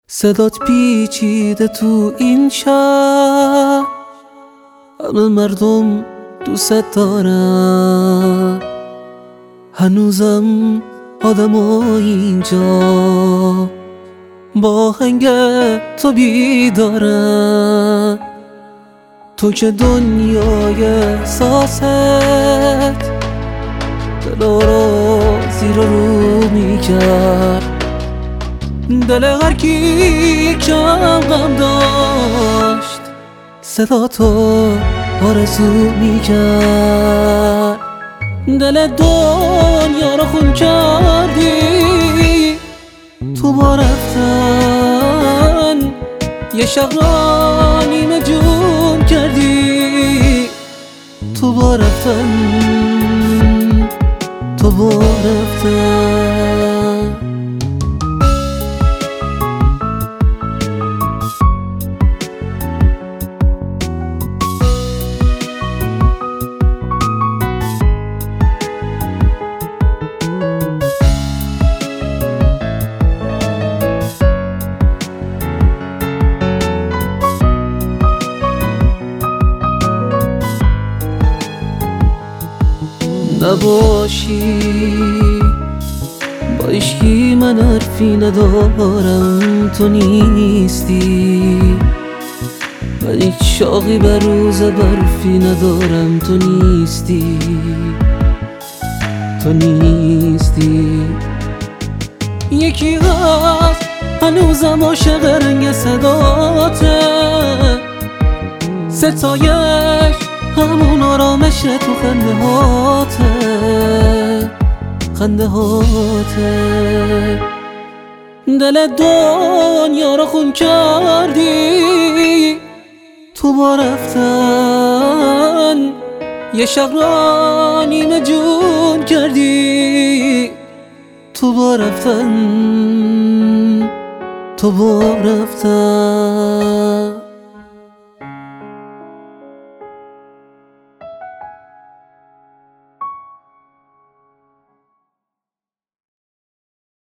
صدات پیچیده تو این شهر، همه مردم دوست دارن، هنوزم آدمای اینجا با آهنگ تو بیدارن. تو که دنیای احساست دلا رو زیر رو میکرد، دل هر کی کم غم داشت صدا تو آرزو میکرد. دل دنیا رو خون کردی تو با رفتن، یه شب را نیمه جون کردی تو با رفتن، تو با رفتن. نباشی با عشقی من حرفی ندارم، تو نیستی. من هیچ شاقی بر روز برفی ندارم، تو نیستی، تو نیستی. یکی هست هنوزم عاشق رنگ صداته، ستایش همون آرامش تو خنده هاته، خنده هاته. دل دنیا رو خون کردی تو با رفتن، یه شب را نیمه جون کردی تو با رفتن، تو با رفتن.